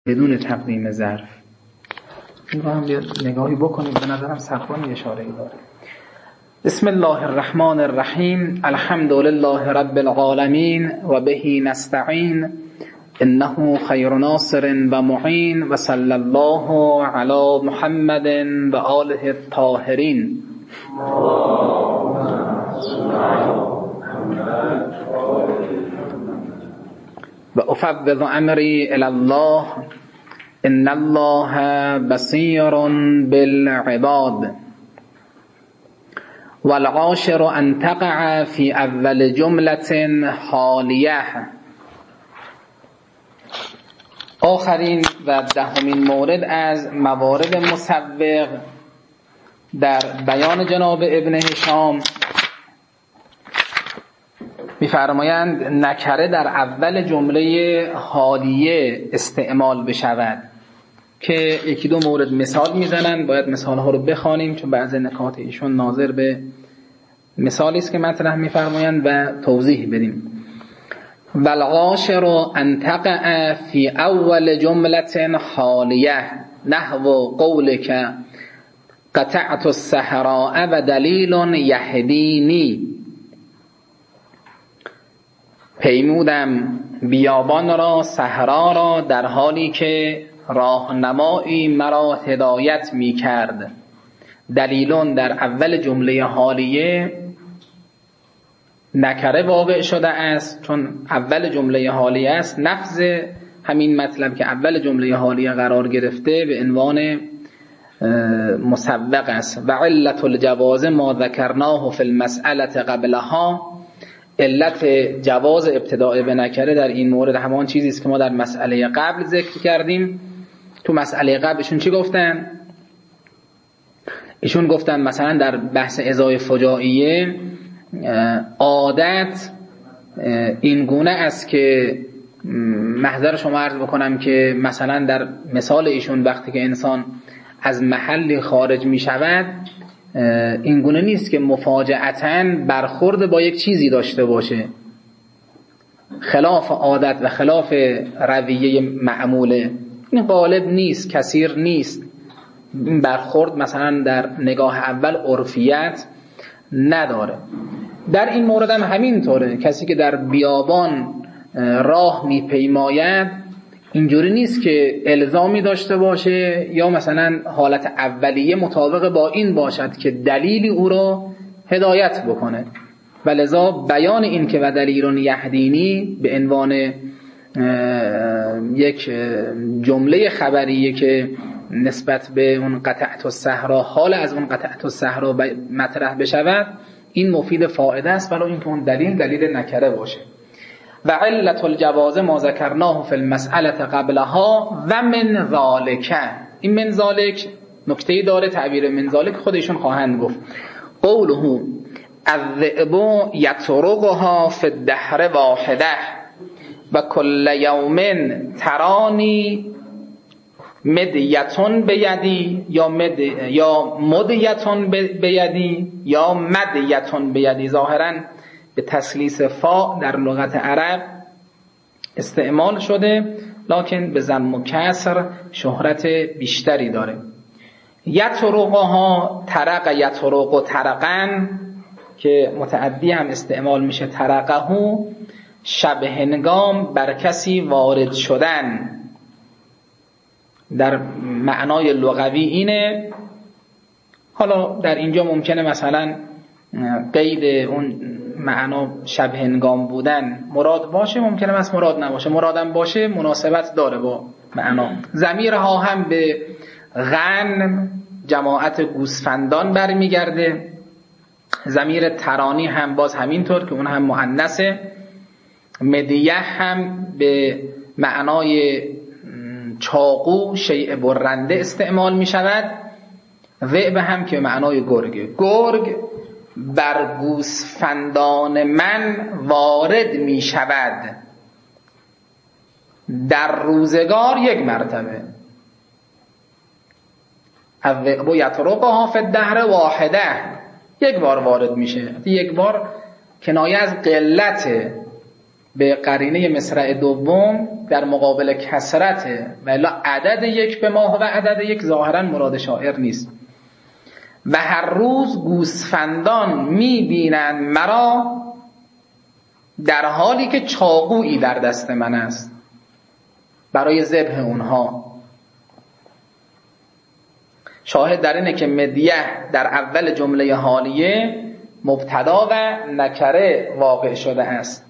بدون تقدیم ظرف. این رو هم نگاهی بکنید، به نظرم سخنی اشاره داره. بسم الله الرحمن الرحیم. الحمد لله رب العالمین و به نستعین انه خیر ناصر و معین و صلی الله علی محمد و آله الطاهرین. و افوض امری الی الله ان الله بصیر بالعباد. والعاشر ان تقع فی اول جملة حالیه. آخرین و دهمین مورد از موارد مسوغ در بیان جناب ابن هشام می‌فرمایند نکره در اول جمله حالیه استعمال بشود که یکی دو مورد مثال میزنن. باید مثالها رو بخوانیم چون بعضی نکات ایشون ناظر به مثالی است که مطرح می‌فرمایند و توضیح بدیم. والعاشر ان تقع فی اول جملة حالیه نحو قولک قطعت الصحراء و دلیل یهدینی. پیمودم بیابان را، صحرا را، در حالی که راهنمایی مرا هدایت می کرد. دلیلون در اول جمله حالیه نکره واقع شده است چون اول جمله حالیه است. نفذ همین مطلب که اول جمله حالیه قرار گرفته به عنوان مسوغ است. و علت الجواز ما ذکرناه فی المسئله قبلها. علت جواز ابتداء به نکره در این مورد همان چیزی است که ما در مسئله قبل ذکر کردیم. تو مسئله قبل ایشون چی گفتن؟ ایشون گفتن مثلا در بحث ازای فجائیه عادت این گونه است که محضر شما عرض بکنم که مثلا در مثال ایشون وقتی که انسان از محلی خارج می شود این گونه نیست که مفاجأتاً برخورد با یک چیزی داشته باشه، خلاف عادت و خلاف رویه معموله. این غالب نیست، کثیر نیست. این برخورد مثلا در نگاه اول عرفیت نداره. در این مورد هم همینطوره. کسی که در بیابان راه میپیماید اینجوری نیست که الزامی داشته باشه یا مثلا حالت اولیه مطابق با این باشد که دلیلی او را هدایت بکنه. ولذا بیان این که و دلیل یهدینی به عنوان یک جمله خبریه که نسبت به اون قطعت الصحرا، حال از اون قطعت الصحرا مطرح بشود، این مفید فائده است ولو اینکه اون دلیل نکره باشه. و علت الجواز ما ذکرناه فی المسئله قبلها و من ذالک. این من ذالک نکته داره، تعبیر من ذالک خودشون خواهند گفت. قوله الذئب یطرقها فی الدهر واحده و کل یوم ترانی مدیتون بیدی یا مدیتون بیدی یا مدیتون بیدی. ظاهراً به تسلیس فا در لغت عرب استعمال شده لکن به ضم و کسر شهرت بیشتری داره. یطرقها طرق یطرق و طرقن که متعدی هم استعمال میشه طرقه، شب هنگام بر کسی وارد شدن. در معنای لغوی اینه. حالا در اینجا ممکنه مثلا قید اون معنا شب هنگام بودن مراد باشه، ممکنه بس مراد نباشه. مرادم باشه مناسبت داره با معنا. ضمیرها هم به غنم جماعت گوسفندان برمیگرده. ضمیر ترانی هم باز همینطور که اون هم مؤنثه. مدیه هم به معنای چاقو، شیء برنده استعمال می شود. ذئب هم که معنای گرگه. گرگ بر گوسفندان من وارد می شود در روزگار یک مرتبه. الذئب یطرقها فی الدهر واحده، یک بار وارد میشه. یک بار کنایه از قلته، به قرینه مصرع دوم در مقابل کثرته و الا عدد یک به ماه و عدد یک ظاهرا مراد شاعر نیست. و هر روز گوسفندان میبینند مرا در حالی که چاقویی در دست من است برای ذبح اونها. شاهد در اینه که مدیح در اول جمله حالیه مبتدا و نکره واقع شده است.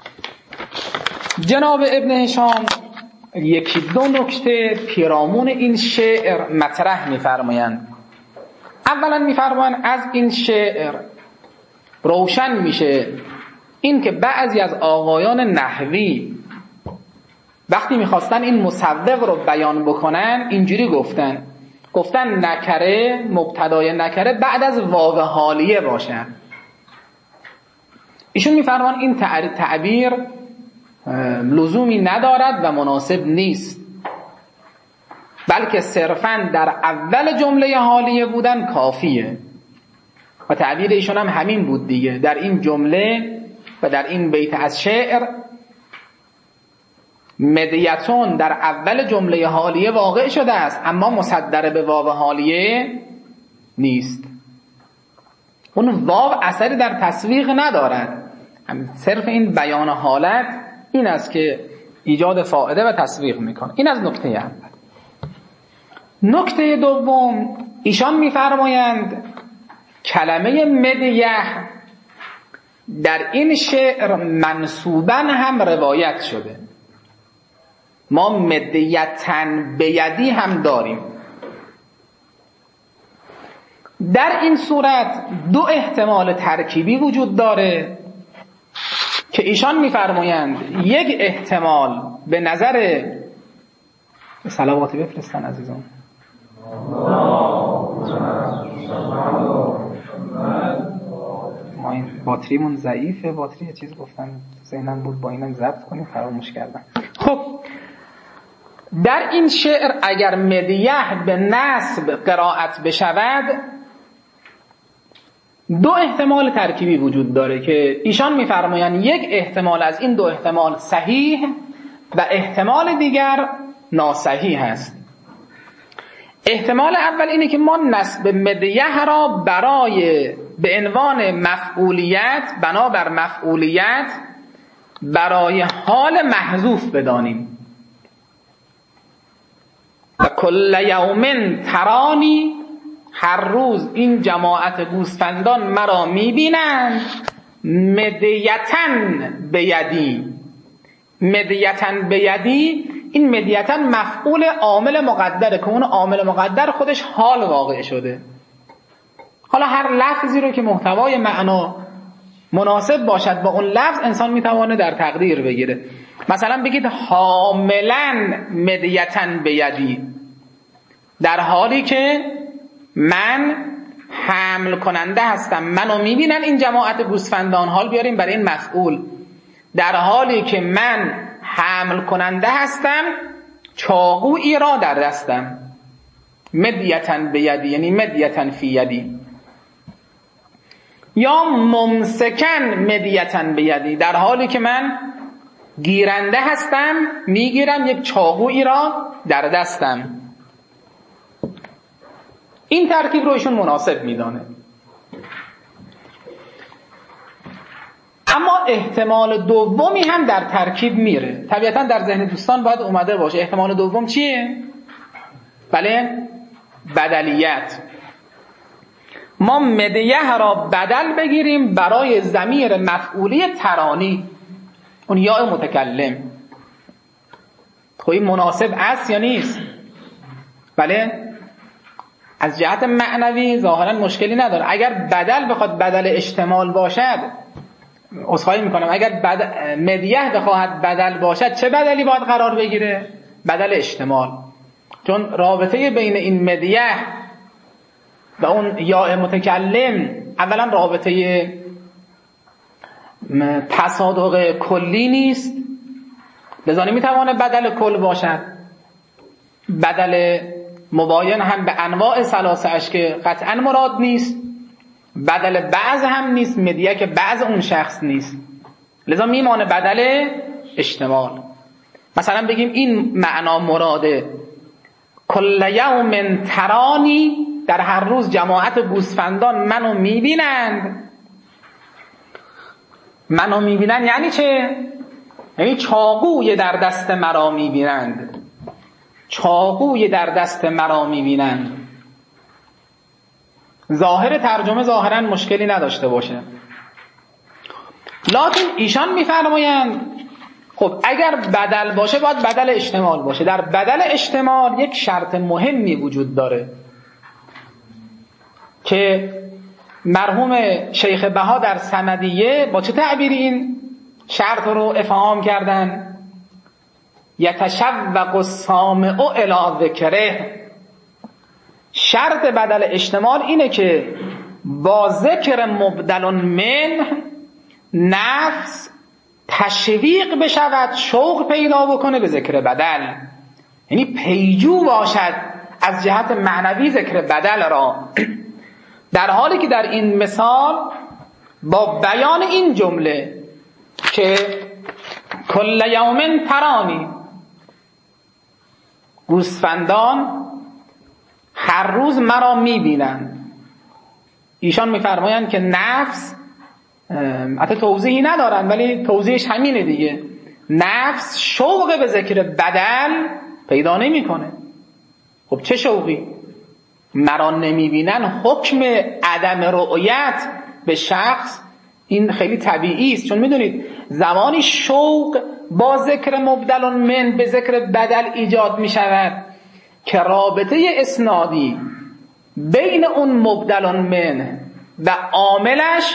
جناب ابن هشام یکی دو نکته پیرامون این شعر مطرح می‌فرمایند. اولا می‌فرمایند از این شعر روشن میشه این که بعضی از آقایان نحوی وقتی میخواستن این مصوغ رو بیان بکنن اینجوری گفتن نکره، مبتدای نکره بعد از واو حالیه باشه. ایشون میفرمان این تعبیر لزومی ندارد و مناسب نیست، بلکه صرفاً در اول جمله حالیه بودن کافیه و تعبیر ایشون هم همین بود دیگه. در این جمله و در این بیت از شعر مدیتون در اول جمله حالیه واقع شده است اما مصدر به واو حالیه نیست. اون واو اثری در تسویق ندارد، صرف این بیان حالت این است که ایجاد فائده و تسویق میکنه. این از نکته اول. نکته دوم ایشان میفرمایند کلمه مدیح در این شعر منصوباً هم روایت شده. ما مدیتن بیدی هم داریم. در این صورت دو احتمال ترکیبی وجود داره که ایشان میفرمایند یک احتمال به نظر صلواتی بفرستن عزیزان. ما این باتریمون ضعیفه، باتری یه چیز گفتن ذهنم بود با اینم ضبط کنیم فراموش کردم. خب در این شعر اگر مدیح به نصب قرائت بشود دو احتمال ترکیبی وجود داره که ایشان میفرمایند یک احتمال از این دو احتمال صحیح و احتمال دیگر ناصحیح هست. احتمال اول اینه که ما نصب مدیح را برای به عنوان مفعولیت بنابر مفعولیت برای حال محذوف بدانیم. و کل یوم ترانی، هر روز این جماعت گوسفندان مرا میبینند مدیتن بیدی. مدیتن بیدی، این مدیتن مفعول عامل مقدره که اون عامل مقدر خودش حال واقع شده. حالا هر لفظی رو که محتوای معنا مناسب باشد با اون لفظ انسان میتوانه در تقدیر بگیره. مثلا بگید حاملن مدیتن بیدی، در حالی که من حمل کننده هستم، منو میبینن این جماعت گوسفندان. حال بیاریم برای این مفعول، در حالی که من حمل کننده هستم چاقویی را در دستم. مدیتن بیدی یعنی مدیتن فی یدی. یا ممسکن مدیتن بیدی، در حالی که من گیرنده هستم میگیرم یک چاقویی را در دستم. این ترکیب رو ایشون مناسب میدانه. اما احتمال دومی هم در ترکیب میره. طبیعتا در ذهن دوستان باید اومده باشه احتمال دوم چیه؟ بله، بدلیت. ما مدیه را بدل بگیریم برای ضمیر مفعولی ترانی، اون یاء متکلم. خب این مناسب است یا نیست؟ بله، از جهت معنوی ظاهرا مشکلی نداره. اگر بدل بخواد بدل اشتمال باشد، عذرخواهی میکنم، اگر مدیه بخواهد بدل باشد چه بدلی باید قرار بگیره؟ بدل اشتمال. چون رابطه بین این مدیه و اون یاء متکلم اولا رابطه تصادق کلی نیست، لذا نمیتوانه بدل کل باشد. بدل مباین هم به انواع ثلاثه اش که قطعا مراد نیست، بدل بعض هم نیست، مدیه که بعض اون شخص نیست. لذا میمانه بدل اشتمال. مثلا بگیم این معنا مراده کل یوم ترانی، در هر روز جماعت گوسفندان منو میبینند. منو میبینند یعنی چه؟ یعنی چاقوی در دست مرا میبینند، چاقوی در دست مرا میبینند. ظاهر ترجمه ظاهرا مشکلی نداشته باشه، لکن ایشان میفرمایند خب اگر بدل باشه باید بدل اشتمال باشه. در بدل اشتمال یک شرط مهمی وجود داره که مرحوم شیخ بها در سندیه با چه تعبیری این شرط رو افهام کردن؟ یتشوق السامع الی ذکره. شرط بدل اشتمال اینه که با ذکر مبدل من نفس تشویق بشود، شوق پیدا بکنه به ذکر بدل، یعنی پیجو باشد از جهت معنوی ذکر بدل را. در حالی که در این مثال با بیان این جمله که کل یوم ترانی، گوسفندان هر روز مرا میبینند، ایشان میفرمایند که نفس، حتی توضیحی ندارن ولی توضیحش همینه دیگه، نفس شوق به ذکر بدل پیدا نمیکنه. خب چه شوقی؟ مرا نمیبینن، حکم عدم رؤیت به شخص این خیلی طبیعی است، چون میدونید زمانی شوق با ذکر مبدل من به ذکر بدل ایجاد میشود که رابطه اسنادی بین اون مبدل من و عاملش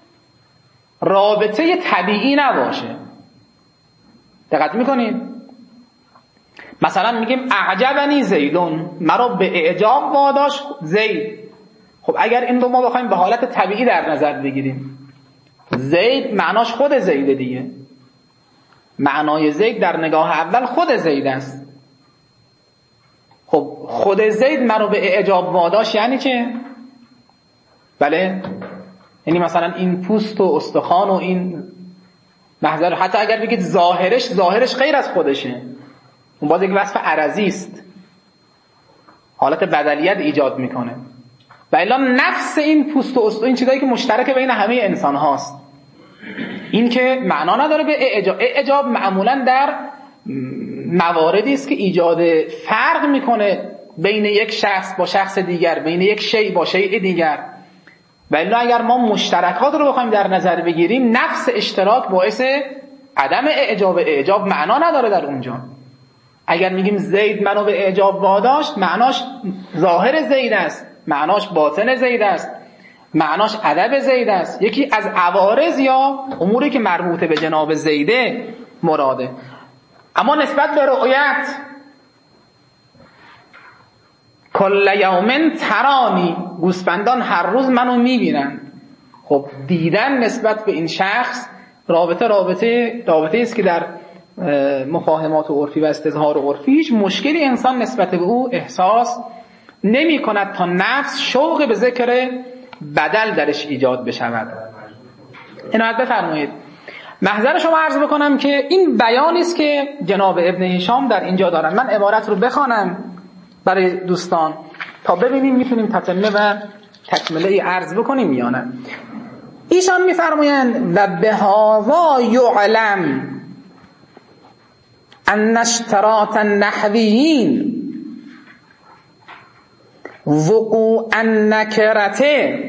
رابطه طبیعی نباشه. دقت میکنید؟ مثلا میگیم اعجبنی زیدون، مرا به اعجاب واداشت زید. خب اگر این رو ما بخوایم به حالت طبیعی در نظر بگیریم، زید معناش خود زیده دیگه، معنای زید در نگاه اول خود زید است. خب خود زید مرا به اعجاب واداشت یعنی چه؟ بله، یعنی مثلا این پوست و استخوان و این محضر، حتی اگر بگید ظاهرش غیر از خودشه، اون باز یک وصف عرضی است، حالت بدلیت ایجاد میکنه. و الا نفس این پوست و استخوان این چیزایی که مشترک بین همه انسان هاست، این که معنا نداره به اعجاب. اعجاب معمولا در مواردی است که ایجاد فرق میکنه بین یک شخص با شخص دیگر، بین یک شیء با شیء دیگر. و الا اگر ما مشترکات رو بخوایم در نظر بگیریم، نفس اشتراک باعث عدم اعجاب. اعجاب معنا نداره در اونجا. اگر میگیم زید منو به اعجاب واداشت، معناش ظاهر زید است، معناش باطن زید است، معناش ادب زید است، یکی از عوارض یا اموری که مربوطه به جناب زیده مراده. اما نسبت به رؤیت کل یوم ترانی، گوسفندان هر روز منو میبینن. خب دیدن نسبت به این شخص رابطه است که در مفاهمات عرفی و استظهار عرفی هیچ مشکلی انسان نسبت به او احساس نمی کند تا نفس شوق به ذکر بدل درش ایجاد بشود. عنایت بفرمایید. محضر شما عرض بکنم که این بیانی است که جناب ابن هشام در اینجا دارن. من عبارت رو بخوانم برای دوستان تا ببینیم میتونیم تتمه و تکمله عرض بکنیم یا نه. ایشان میفرمایند و بهذا یعلم ان اشتراط النحویین وقوع النکرته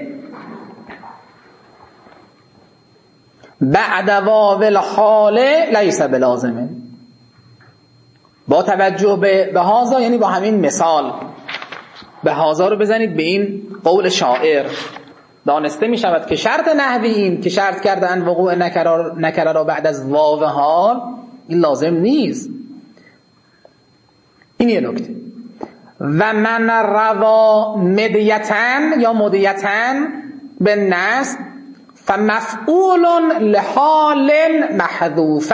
بعد واو الحال لیس بلازمه. با توجه به هذا، یعنی با همین مثال، به هذا رو بزنید به این قول شاعر، دانسته می شود که شرط نحویین که شرط کردن وقوع نکره را بعد از واو حال، این لازم نیست. این یه نکته. و من روا مدیتن یا مدیتن به نصب فمفعول لحال محذوفه،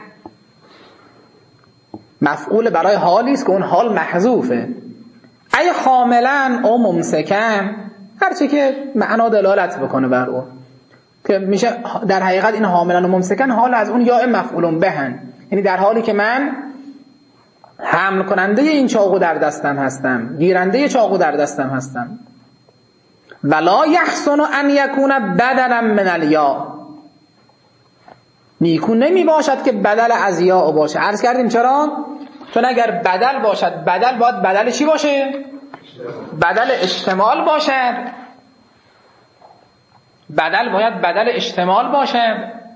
مفعول برای حالی است که اون حال محذوفه. ای حاملا او ممسکن، هرچی که معنا دلالت بکنه بر اون. که میشه در حقیقت این حاملن و ممسکن حال از اون یا مفعول بهن، یعنی در حالی که من حمل کننده این چاقو در دستم هستم، گیرنده چاقو در دستم هستم. ولا یحسن ان یکون بدلا من الیا، نیکو نمی باشد که بدل از یا باشه. عرض کردیم چرا؟ چون اگر بدل باشد، بدل باید بدل چی باشه؟ بدل اشتمال باشد. بدل باید بدل اشتمال باشد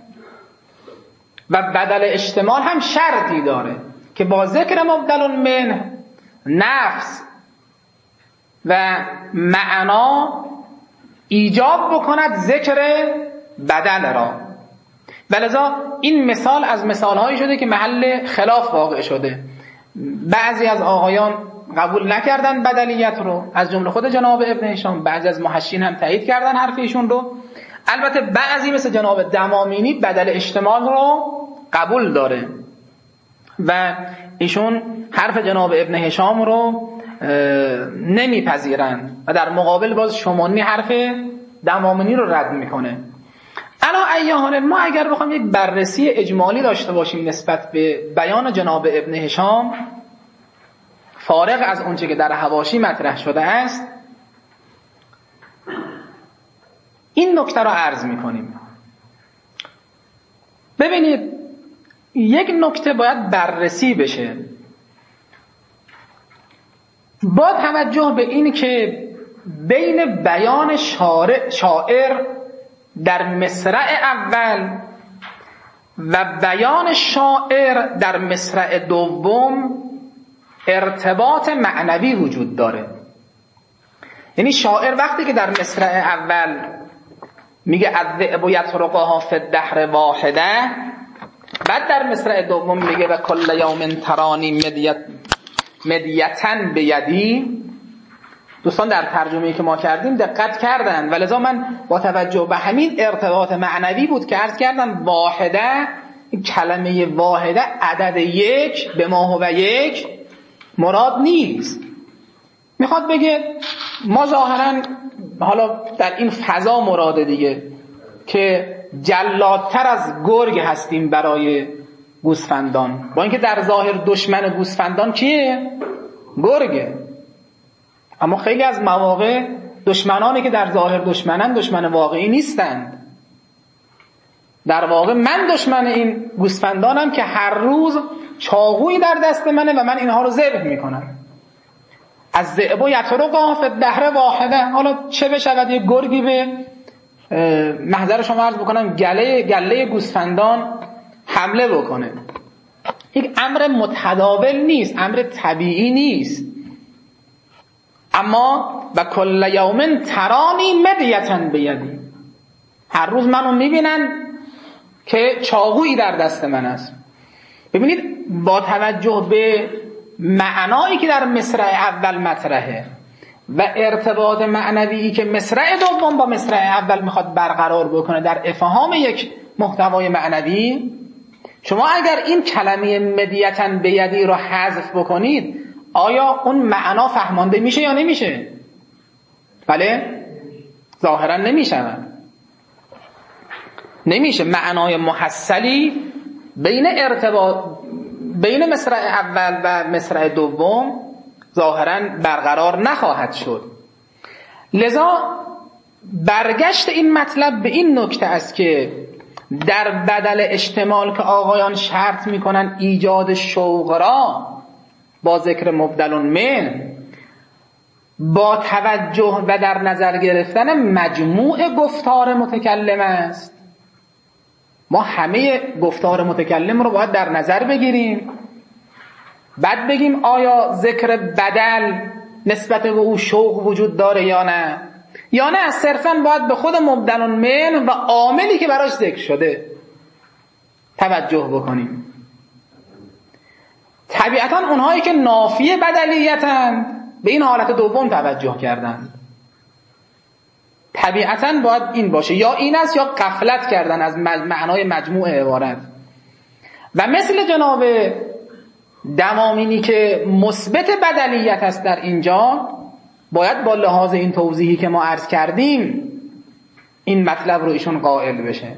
و بدل اشتمال هم شرطی داره که با ذکر مبدل من نفس و معنا ایجاب بکند ذکر بدل را. ولذا این مثال از مثالهایی شده که محل خلاف واقع شده. بعضی از آقایان قبول نکردن بدلیت رو، از جمله خود جناب ابن هشام. بعضی از محشین هم تایید کردن حرف ایشون رو. البته بعضی مثل جناب دمامینی بدل اشتمال رو قبول داره و ایشون حرف جناب ابن هشام رو نمیپذیرن و در مقابل باز شمانی حرف دمامینی رو رد میکنه. علا ای حال ما اگر بخوام یک بررسی اجمالی داشته باشیم نسبت به بیان جناب ابن هشام فارغ از اونچه که در حواشی مطرح شده است، این نکته رو عرض میکنیم. ببینید، یک نکته باید بررسی بشه با توجه به این که بین بیان شاعر در مصرع اول و بیان شاعر در مصرع دوم ارتباط معنوی وجود داره. یعنی شاعر وقتی که در مصرع اول میگه الذئب یطرقها فی الدهر واحده، بعد در مصرع دوم میگه و کل یوم ترانی مدیتن بیدی. دوستان در ترجمه‌ای که ما کردیم دقت کردن، ولذا من با توجه به همین ارتباط معنوی بود که عرض کردم واحده، کلمه واحده عدد یک به ما هو یک مراد نیست. میخواد بگه ما ظاهرا حالا در این فضا مراده دیگه که جلادتر از گرگ هستیم برای گوسفندان، با اینکه در ظاهر دشمن گوسفندان کیه؟ گرگه. اما خیلی از مواقع دشمنانی که در ظاهر دشمنن دشمن واقعی نیستند. در واقع من دشمن این گوسفندانم که هر روز چاقویی در دست منه و من اینها رو ذبح میکنم. از ذئب یطرقها فی الدهر واحده. حالا چه بشود یک گرگی به محضر شما عرض بکنم گله گوسفندان حمله بکنه، یک امر متداول نیست، امر طبیعی نیست. اما و کل یوم ترانی مدیتن بیدی، هر روز منو میبینن که چاقویی در دست من است. ببینید با توجه به معنایی که در مصرع اول مطرحه و ارتباط معنوی که مصرع دوم با مصرع اول میخواد برقرار بکنه در افهام یک محتوای معنوی، شما اگر این کلمه مدیتن بیدی رو حذف بکنید آیا اون معنا فهمانده میشه یا نمیشه؟ بله؟ ظاهرا نمیشه. معنای محصلی بین مصرع اول و مصرع دوم ظاهرا برقرار نخواهد شد. لذا برگشت این مطلب به این نکته است که در بدل اشتمال که آقایان شرط میکنن ایجاد شوق را با ذکر مبدل من، با توجه و در نظر گرفتن مجموع گفتار متکلم است. ما همه گفتار متکلم رو باید در نظر بگیریم، بعد بگیم آیا ذکر بدل نسبت به او شوق وجود داره یا نه، صرفاً باید به خود مبدل من و عاملی که براش ذکر شده توجه بکنیم. طبیعتاً اونهایی که نافی بدلیتند به این حالت دوم توجه کردند. طبیعتاً باید این باشه، یا این است یا غفلت کردن از معنای مجموع عبارت. و مثل جناب دمامینی که مثبت بدلیت است در اینجا، باید با لحاظ این توضیحی که ما عرض کردیم این مطلب رو ایشون قائل بشه.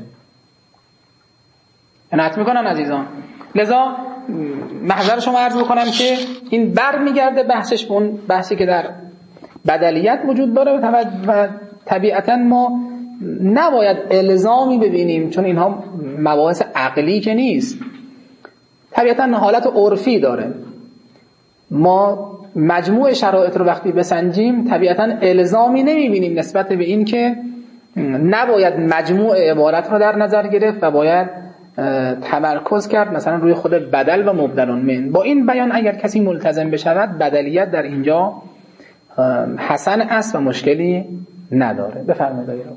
عنایت میکنم عزیزان. لذا محضر شما عرض بکنم که این بر میگرده بحثش به اون بحثی که در بدلیت وجود داره و طبیعتا ما نباید الزامی ببینیم، چون اینها مباحث عقلی که نیست، طبیعتا حالت عرفی داره. ما مجموع شرایط رو وقتی بسنجیم طبیعتا الزامی نمیبینیم نسبت به این که نباید مجموع عبارت رو در نظر گرفت و باید تمرکز کرد مثلا روی خود بدل و مبدل من. با این بیان اگر کسی ملتزم بشود بدلیت در اینجا حسن است و مشکلی نداره. بفرمایید آقای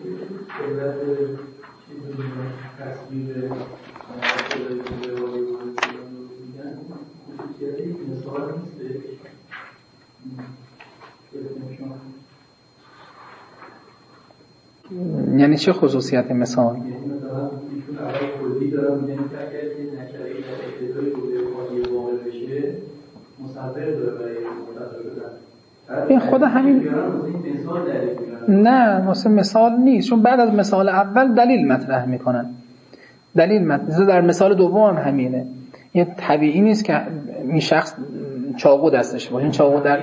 یعنی چه خصوصیت مثال؟ این خود همین نه واسه مثال نیست، چون بعد از مثال اول دلیل مطرح میکنن. در مثال دوم هم همینه. این طبیعی نیست که این شخص چاقو دستش باشه. این چاقو در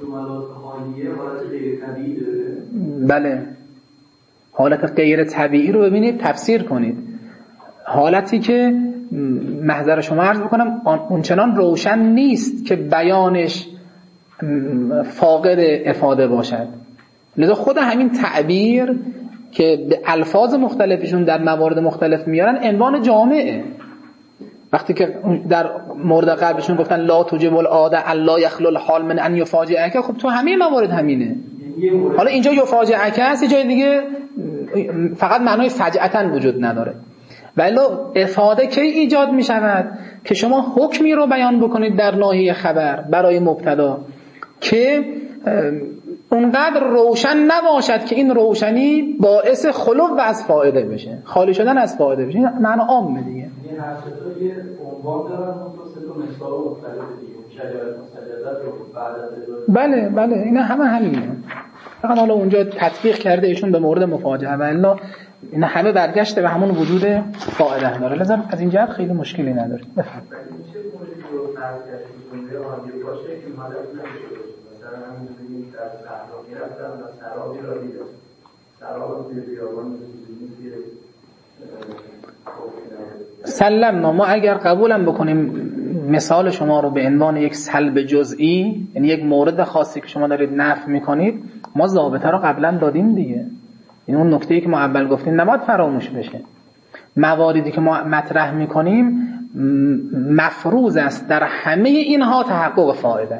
بله حالت غیر طبیعی رو ببینید تفسیر کنید. حالتی که محضر شما عرض بکنم اونچنان روشن نیست که بیانش فاقد افاده باشد. لذا خود همین تعبیر که به الفاظ مختلفشون در موارد مختلف میارن عنوان جامعه. وقتی که در مورد قبلشون گفتن لا توجب العاده الا یخلو الحال من ان یفاجئک، خب تو همه موارد همینه. حالا اینجا یفاجئک است، یه جای دیگه فقط معنای فجأتاً وجود نداره. ولی افاده کی ایجاد می شود؟ که شما حکمی رو بیان بکنید در ناحیه خبر برای مبتدا که اونقدر روشن نباشد که این روشنی باعث خلو و از فایده بشه، خالی شدن از فایده بشه. این معنی عامه دیگه. این هر سه یه عنوان دارن، مختصر و مثال مختلف دیگه. شجرات مستجدات رو بعد از بله اینا همینه. فقط حالا اونجا تطبیق کرده ایشون به مورد مفاجعه و الا اینا همه برگشته به همون وجود فائده داره. لازم از این جهت خیلی مشکلی نداره. بفرمایید. میشه موردی رو فرض کرد که جمله عالی باشه که مدت نمیشه باشه. مثلا همون می‌بینیم در صحرا میرفتن و سرابی را دیدن. سراب توی بیابان نیست سلمنا. ما اگر قبولم بکنیم مثال شما رو به عنوان یک سلب جزئی، یعنی یک مورد خاصی که شما دارید نفی میکنید، ما ضابطه رو قبلا دادیم دیگه. این اون نکته‌ای که ما اول گفتیم نباید فراموش بشه. مواردی که ما مطرح میکنیم مفروض است در همه اینها تحقق فایده.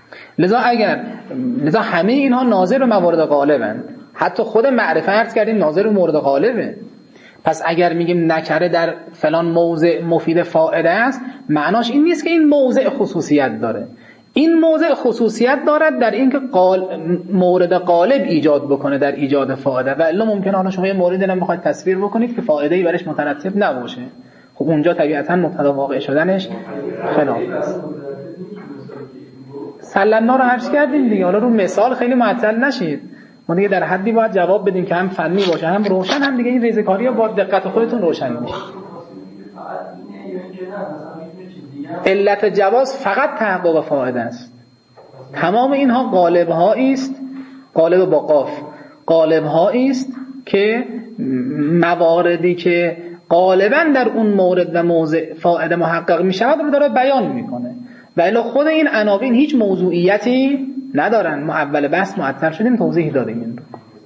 لذا همه اینها ناظر به موارد غالبن. حتی خود معرفه عرض کردیم ناظر به مورد غالبه. پس اگر میگیم نکره در فلان موضع مفید فائده است، معناش این نیست که این موضع خصوصیت داره. این موضع خصوصیت دارد در اینکه مورد غالب ایجاد بکنه در ایجاد فائده، و الا ممکنه حالا شما یه موردی رو بخواید تصویر بکنید که فائده‌ای برش مترتب نباشه. خب اونجا طبیعتاً مبتدا واقع شدنش خلاف است. سلمنا رو عرض کردیم دیگه. حالا رو مثال خیلی معطل نشید. ما دیگه در حدی باید جواب بدیم که هم فنی باشه هم روشن، هم دیگه این ریزکاری‌ها با دقت خودتون روشن میشه. علت جواز فقط تحقق فائده است. تمام اینها غالب هایی است، غالب با قاف، غالب هایی است که مواردی که غالبا در اون مورد و موضع فائده محقق می شود رو داره بیان میکنه. و الا خود این عناوین هیچ موضوعیتی ندارن. ما اول بحث معطل شدیم توضیح دادیم این رو.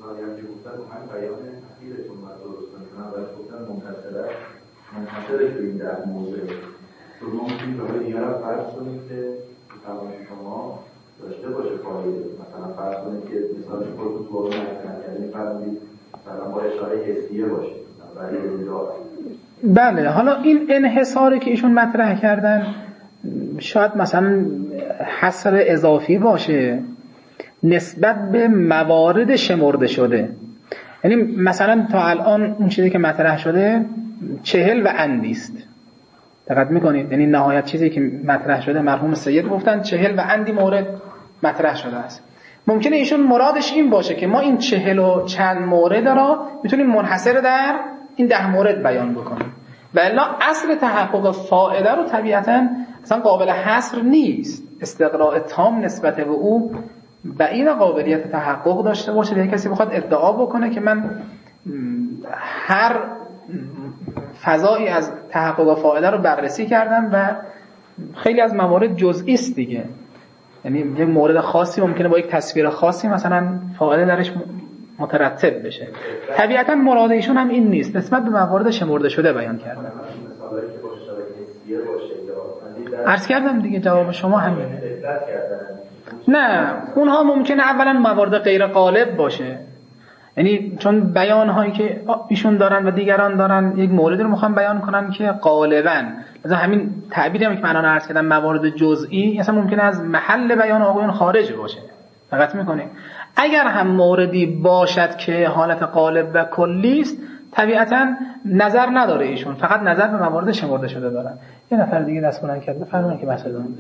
تو ممکنی برای دیگر هم فرض کنید که تماش شما داشته باشه فایده. مثلا فرض کنید که مثالش خود تو آن نکنید فرضید مثلا با اشاره حسیه باشه برای بله. حالا این انحصاری که ایشون مطرح کردن شاید مثلا حصر اضافی باشه نسبت به موارد شمرده شده. یعنی مثلا تا الان اون چیزی که مطرح شده 40 و اندی است. دقت میکنید؟ یعنی نهایت چیزی که مطرح شده مرحوم سید گفتن 40 و اندی مورد مطرح شده است. ممکنه ایشون مرادش این باشه که ما این 40 و چند مورد را میتونیم منحصر در این 10 مورد بیان بکنیم، و الا اصل تحقق فائده رو طبیعتاً اصلا قابل حصر نیست. استقراء تام نسبت به او بعید قابلیت تحقق داشته باشه. یک کسی بخواد ادعا بکنه که من هر فضایی از تحقق فائده رو بررسی کردم و خیلی از موارد جزئی است دیگه، یعنی یک مورد خاصی ممکنه با یک تصویر خاصی مثلا فائده درش مترتب بشه. طبیعتا مراد ایشون هم این نیست، نسبت به موارد شمرده شده بیان کردن. عرض کردم دیگه، جواب شما همینه. نه اونها ممکنه اولا موارد غیر غالب باشه، یعنی چون بیان‌هایی که ایشون دارن و دیگران دارن یک موردی رو میخوان بیان کنن که غالباً، مثلا همین تعبیری هم که من عرض کردم موارد جزئی اصلا ممکنه از محل بیان آقایون خارج باشه. دقت میکنید اگر هم موردی باشد که حالت غالب و کلی است، طبیعتاً نظر نداره ایشون، فقط نظر به موارد شمرده شده دارن. یه نفر دیگه دست بلند کرد، بفرمایید که مسئله دارم.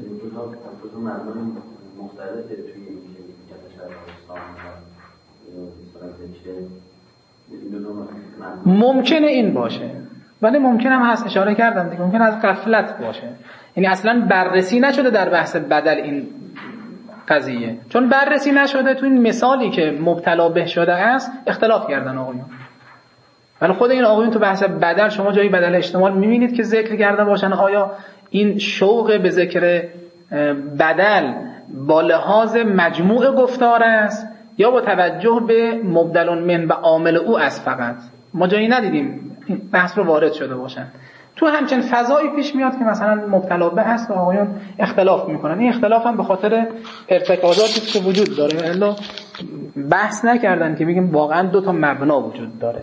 ممکنه این باشه، ولی ممکنه هم هست، اشاره کردم دیگه، ممکنه از غفلت باشه، یعنی اصلا بررسی نشده در بحث بدل این قضیه. چون بررسی نشده تو این مثالی که مبتلا به شده است اختلاف کردن آقایون، ولی خود این آقایون تو بحث بدل شما جایی بدل احتمال می‌بینید که ذکر کرده باشن آیا این شوق به ذکر بدل با لحاظ مجموع گفتار است یا با توجه به مبدل من و عامل او است. فقط ما جایی ندیدیم این بحث رو وارد شده باشن. تو همچین فضایی پیش میاد که مثلا مبتلا به هست و آقایون اختلاف میکنن. این اختلاف هم به خاطر ارتکازاتی که وجود داره، الا بحث نکردن که بگیم واقعا 2 تا مبنا وجود داره.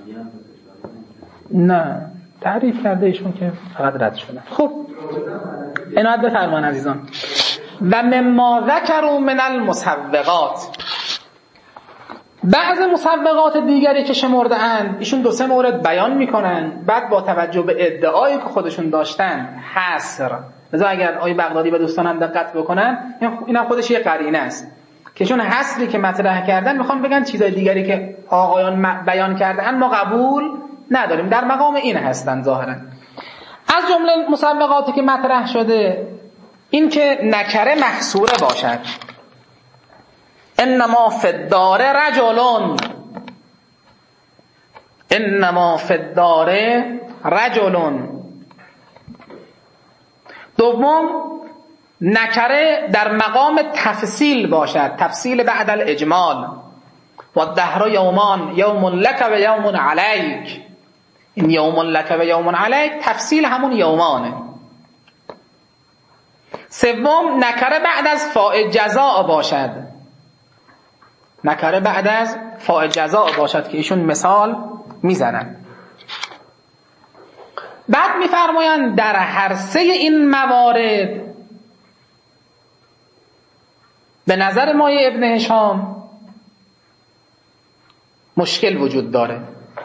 نه تعریف کرده ایشون که فقط رد شدن. خب عنایت بفرمایید عزیزان. و مما ذکروا من المسوقات، بعض مسوقات دیگری که شمرده اند ایشون 2-3 مورد بیان میکنن، بعد با توجه به ادعایی که خودشون داشتن حصر. لذا اگر آقای بغدادی و دوستانم دقت بکنن اینم خودش یه قرینه است که چون حصری که مطرح کردن میخوان بگن چیزای دیگری که آقایان بیان کردن ما قبول نداریم، در مقام این هستن ظاهرا. از جمله مسوقاتی که مطرح شده این که نکره محصوره باشد. انما فی الدار رجلون، انما فی الدار رجلون. دوم نکره در مقام تفصیل باشد، تفصیل بعد الاجمال. و الدهر یومان، یوم لک و یوم علیک. این یوم لک و یوم علیک تفصیل همون یومانه. سوم نکره بعد از فاعل جزاء باشد، نکره بعد از فاعل جزاء باشد که ایشون مثال میزنن. بعد میفرمایند در هر 3 این موارد به نظر مایه ابن هشام مشکل وجود داره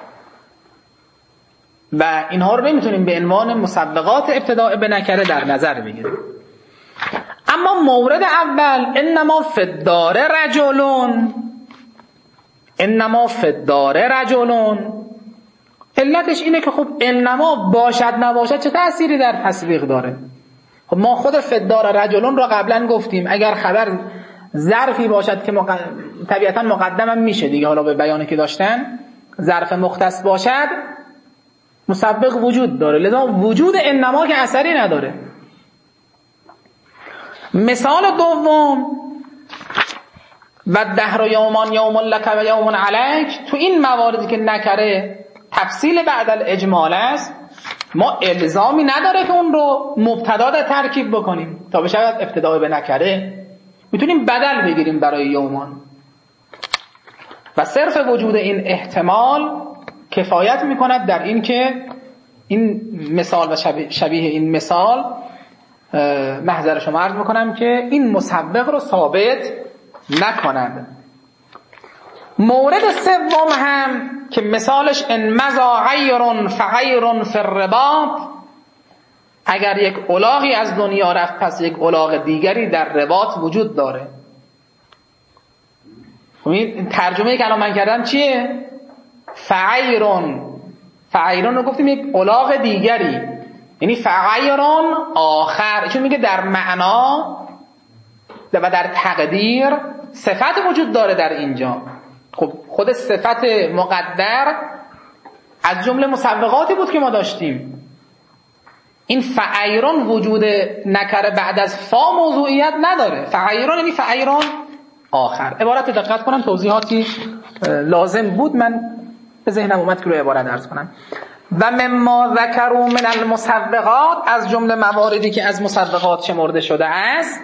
و اینها رو نمیتونیم به عنوان مسبقات ابتداء به نکره در نظر بگیریم. اما مورد اول انما فی الدار رجلون، انما فی الدار رجلون، علتش اینه که خب انما باشد نباشد چه تأثیری در تسویق داره. خب ما خود فی الدار رجلون را قبلا گفتیم اگر خبر ظرفی باشد که طبیعتا مقدمم میشه دیگه، حالا به بیانی که داشتن ظرف مختص باشد مسبق وجود داره، لذا وجود انما که اثری نداره. مثال دوم و دهر یومان یوم لک و یوم علیک، تو این مواردی که نکره تفصیل بعد الاجمال است ما الزامی نداره که اون رو مبتدا در ترکیب بکنیم تا بشه ابتدا به نکره، میتونیم بدل بگیریم برای یومان و صرف وجود این احتمال کفایت میکند در این که این مثال و شبیه این مثال محضر شما عرض میکنم که این مسبق رو ثابت نکنند. مورد سوم هم که مثالش ان مضى غیر فغیر فی الرباط، اگر یک الاغی از دنیا رفت پس یک الاغ دیگری در رباط وجود داره. ترجمه که الان من کردم چیه؟ فعیرون رو گفتیم یک الاغ دیگری، یعنی فعیرون آخر، چون میگه در معنا و در تقدیر صفت وجود داره در اینجا. خب خود صفت مقدر از جمله مسبقاتی بود که ما داشتیم. این فعیرون وجود نکره بعد از فا موضوعیت نداره. فعیرون یعنی فعیرون آخر. عبارت دقت کنم، توضیحاتی لازم بود من به ذهنم اومد که روی عبارت عرض کنم. و مما ذکروا من المسبقات، از جمله مواردی که از مسبقات شمرده شده است،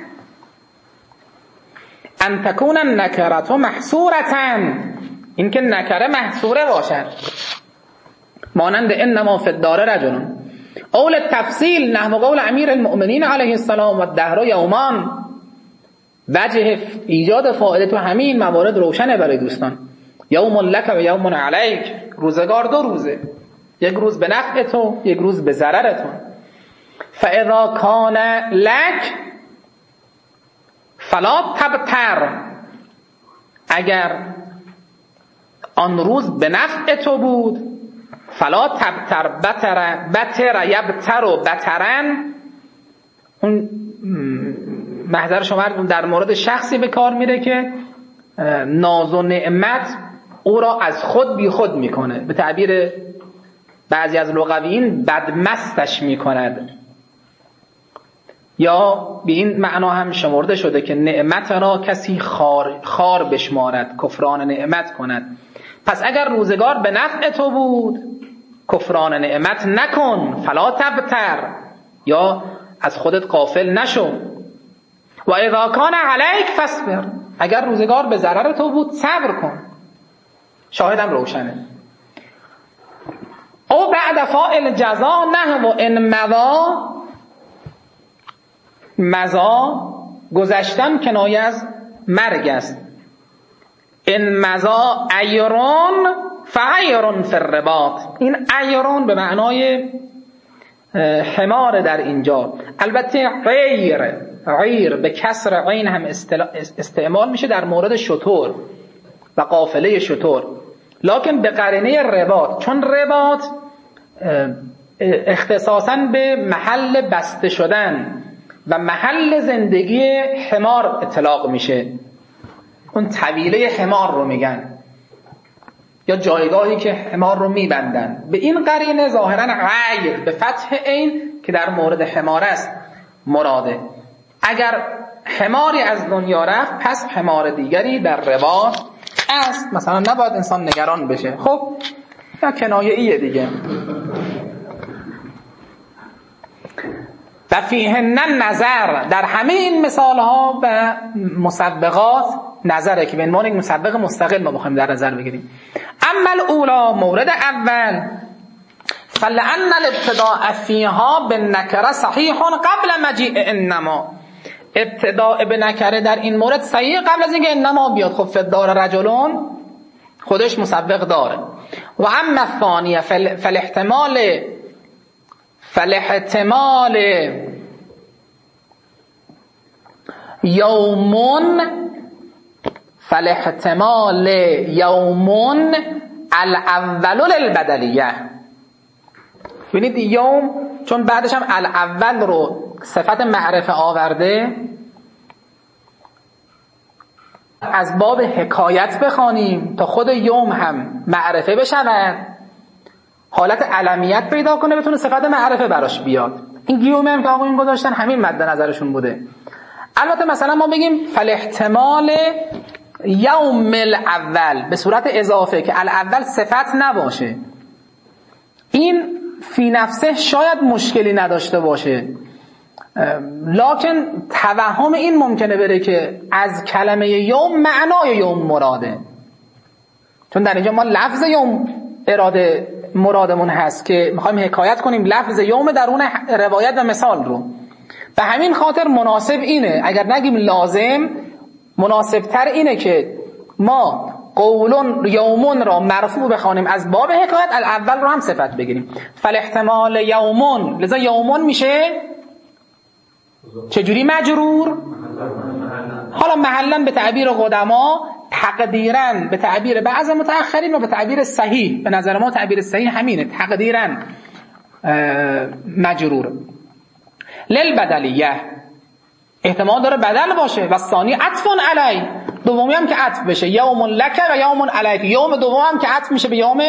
ان تکون النکرة محصورة، این که نکره محصوره باشد، مانند انما فی الدار رجل. قول التفصیل نحو قول امیر المؤمنین علیه السلام و الدهر یومان. وجه ایجاد فائده تو همین موارد روشنه برای دوستان. یوم لک و یوم علیک، روزگار دو روزه، یک روز به نفع تو، یک روز به ضرر تو. فاذا کان لک فلا تبتر، اگر آن روز به نفع تو بود، فلا تبتر، بتر یبتر و بترن، اون محضر شما در مورد شخصی به کار میره که ناز و نعمت او را از خود بی خود میکنه، به تعبیر بعضی از لغویین بدمستش میکند. یا به این معنا هم شمرده شده که نعمت را کسی خار بشمارد، کفران نعمت کند. پس اگر روزگار به نفع تو بود، کفران نعمت نکن، فلا تبتر، یا از خودت غافل نشو. و اذا کان علیک فاصبر، اگر روزگار به ضرر تو بود صبر کن. شاهدم روشنه. او بعد فاعل جزا نحو ان مضا گذشتن کنایه از مرگ است. ان مضا ایرون فعیرون فی الرباط، این ایرون به معنای حمار در اینجا. البته غیر به کسر عین هم استعمال میشه در مورد شتر و قافله شتر، لکن به قرینه رباط، چون رباط اختصاصاً به محل بسته شدن و محل زندگی حمار اطلاق میشه. اون طویله حمار رو میگن، یا جایگاهی که حمار رو میبندن. به این قرینه ظاهراً غیر به فتح عین که در مورد حمار است مراده. اگر حماری از دنیا رفت، پس حمار دیگری در رباط است. مثلا نباید انسان نگران بشه. خب یا کنایه ایه دیگه. و فیهن نظر، در همه این مثال ها و مسبقات نظره که به عنوان یک مسبق مستقل ما بخوایم در نظر بگیریم. اما الاولا، مورد اول، فلأن الابتداء فیها بالنکره صحیح قبل مجیء انما، ابتداء به نکره در این مورد صحیح قبل از اینکه انما بیاد. خب فدار رجلون خودش مسبق داره. و اما الثانیه فالاحتمال یومون الاول للبدلیه. ببینید یوم چون بعدش هم الاول رو صفت معرفه آورده، از باب حکایت بخوانیم تا خود یوم هم معرفه بشود، حالت علمیت پیدا کنه، بتونه صفت معرفه براش بیاد. این گیوم هم که آقایون گذاشتن همین مد نظرشون بوده. البته مثلا ما بگیم فالاحتمال یوم الاول به صورت اضافه که الاول صفت نباشه، این فی نفسه شاید مشکلی نداشته باشه، لکن توهم این ممکنه بره که از کلمه یوم معنای یوم مراده، چون در اینجا ما لفظ یوم مرادمون هست که میخوایم حکایت کنیم لفظ یوم درون روایت و مثال رو. به همین خاطر مناسب اینه، اگر نگیم لازم، مناسب تر اینه که ما قولون یومون را مرفوع بخوانیم، از باب حکایت الاول رو هم صفت بگیریم. فالاحتمال یومون، لذا یومون میشه چجوری مجرور؟ حالا محلا به تعبیر قدما تقدیراً به تعبیر بعض متأخرین و به تعبیر صحیح، به نظر ما تعبیر صحیح همینه، تقدیراً مجرور. للبدلیه احتمال داره بدل باشه و ثانی عطف علی، دومی هم که عطف بشه، یوم لک و یوم علیک، یوم دوم هم که عطف میشه به یوم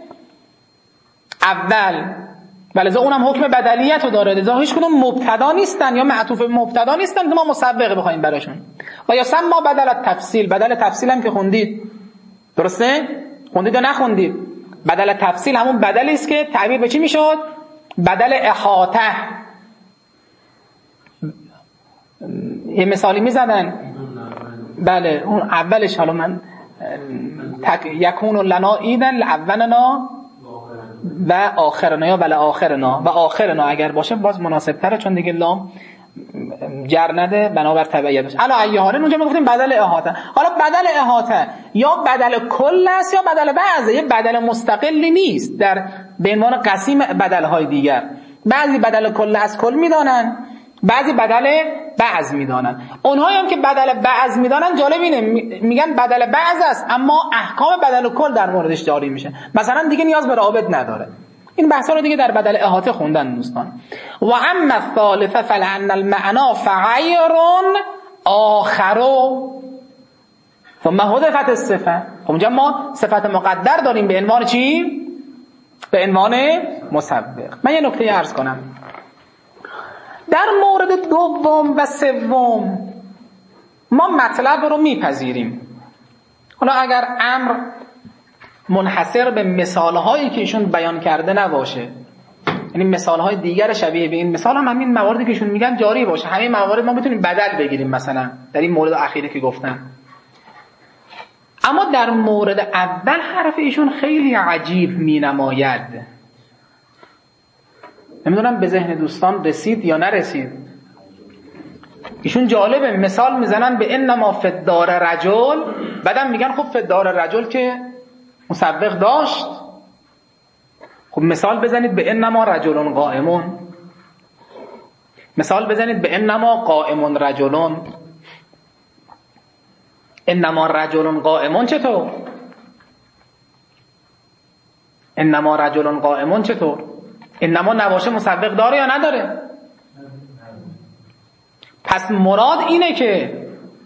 اول، ولذا اونم حکم بدلیت رو داره، لذا هیچ کدوم مبتدا نیستن یا معطوف مبتدا نیستن که ما مسبقه بخوایم براشون. و یا سما بدل التفصیل، بدل تفصیل هم که خوندید، درسته؟ خوندید یا نخوندید؟ بدل تفصیل همون بدلی است که تعبیر به چی میشد؟ بدل احاطه. یه مثالی میزدن، بله اون اولش، حالا من یکون لنا ایدن لاولنا و آخرنا، یا بله آخرنا و آخرنا اگر باشه باز مناسب تره، چون دیگه لام جر نده بنابر تبعیت باشه. الا ایهاره اونجا میگفتیم بدل احاطه. حالا بدل احاطه یا بدل کل است یا بدل بعضه، یه بدل مستقلی نیست در به عنوان قسیم بدلهای دیگر. بعضی بدل کل از کل میدانن، بعضی بدل بعض میدانن. اونهایی هم که بدل بعض میدانن جالب اینه، میگن بدل بعض است اما احکام بدل کل در موردش جاری میشه، مثلا دیگه نیاز به رابط نداره. این بحثا رو دیگه در بدل احاطه خوندن دوستان. و اما الثالثه فلعن المعنا فغیر آخر ثم حذفت الصفه. اونجا ما صفت مقدر داریم به عنوان چی؟ به عنوان مسبق. من یه نکته عرض کنم. در مورد دوم و سوم ما مطلب رو میپذیریم. حالا اگر امر منحصر به مثالهایی که ایشون بیان کرده نباشه، یعنی مثالهای دیگر شبیه به این مثال هم همین مواردی که ایشون میگن جاری باشه، همین موارد ما بتونیم بدل بگیریم مثلا در این مورد اخیری که گفتن. اما در مورد اول حرف ایشون خیلی عجیب مینماید. نمیدونم به ذهن دوستان رسید یا نرسید. ایشون جالبه مثال میزنن به انما فی الدار رجل، بعدم میگن خب فی الدار رجل که مسبق داشت، خب مثال بزنید به انما رجل قائمون، مثال بزنید به انما قائمون رجلون. انما رجل قائمون چطور؟ انما رجل قائمون چطور؟ انما نباشه مسبق داره یا نداره؟ پس مراد اینه که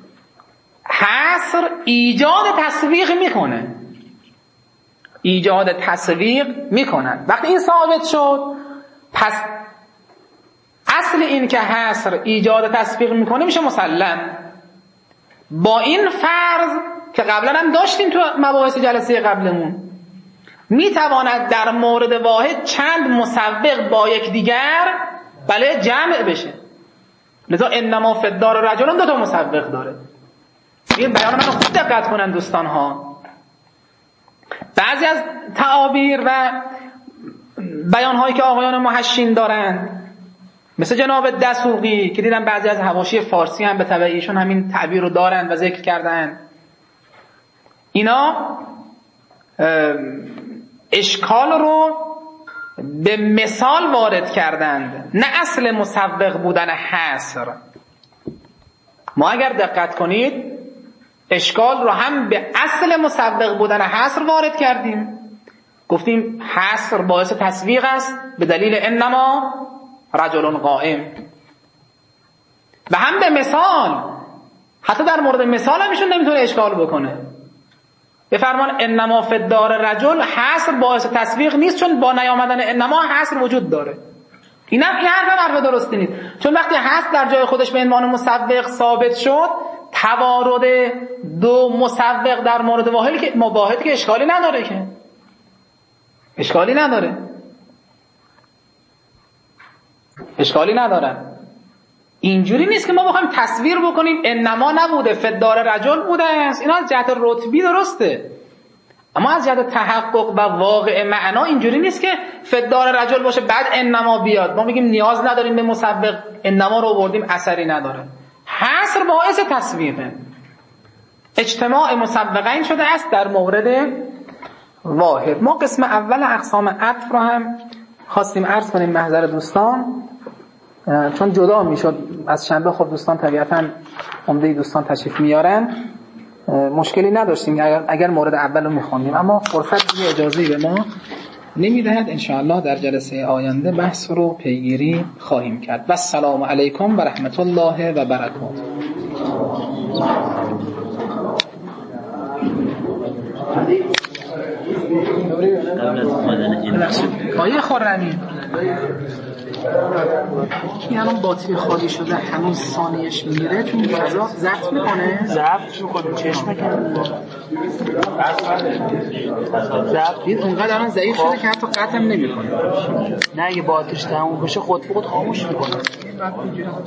حصر ایجاد تسویق میکنه، ایجاد تسویق میکنن. وقتی این ثابت شد پس اصل این که حصر ایجاد تسویق میکنه میشه مسلم. با این فرض که قبلا هم داشتیم تو مباحث جلسه قبلمون، میتواند در مورد واحد چند مسبق با یک دیگر بله جمع بشه. لذا انما فی الدار رجلون دو تا مسبق داره. این بیان من خوب دقت کنن دوستان ها. بعضی از تعابیر و بیان هایی که آقایان محشین دارن مثل جناب دسوقی که دیدم بعضی از حواشی فارسی هم به تبع ایشون همین تعبیر رو دارن و ذکر کردن، اینا اشکال رو به مثال وارد کردند، نه اصل مسبق بودن حصر. ما اگر دقت کنید اشکال رو هم به اصل مسبق بودن حصر وارد کردیم، گفتیم حصر باعث تسویق است به دلیل انما رجل قائم، و هم به مثال، حتی در مورد مثال هم ایشون نمیتونه اشکال بکنه. به فرمان انما فی الدار رجل حصر باعث تسویق نیست، چون با نیامدن انما حصر وجود داره. این حرف درستی نیست، چون وقتی حصر در جای خودش به عنوان مسبق ثابت شد، توارد دو مسبق در مورد واحدی که اشکالی نداره، که اشکالی نداره، اشکالی نداره. اینجوری نیست که ما بخوایم تصویر بکنیم انما نبوده فی الدار رجل بوده است. اینا از جهت رتبی درسته، اما از جهت تحقق و واقع معنا اینجوری نیست که فی الدار رجل باشه بعد انما بیاد ما میگیم نیاز نداریم به مسبق، انما رو آوردیم اثری نداره. حصر باعث تصویقه. اجتماع مسبقین شده است در مورد واحد. ما قسم اول اقسام عطف رو هم خواستیم عرض کنیم محضر دوستان، چون جدا میشد از شنبه. خب دوستان طبیعتا عمده دوستان تشریف میارن، مشکلی نداشتیم اگر مورد اول رو میخوندیم، اما فرصت دیگه اجازه‌ای به ما نمیدهد. انشاءالله در جلسه آینده بحث رو پیگیری خواهیم کرد. و السلام علیکم و رحمت الله و برکاته. آیه خرمی این الان باتری خالی شده هنوز ثانیه‌اش میره تو فضا ضبط میکنه چشم کنه ضبط دید اونقدر الان ضعیف شده که حتی قطع هم نمیکنه. نه اگه باتریش تموم بشه خود به خود خاموش میکنه.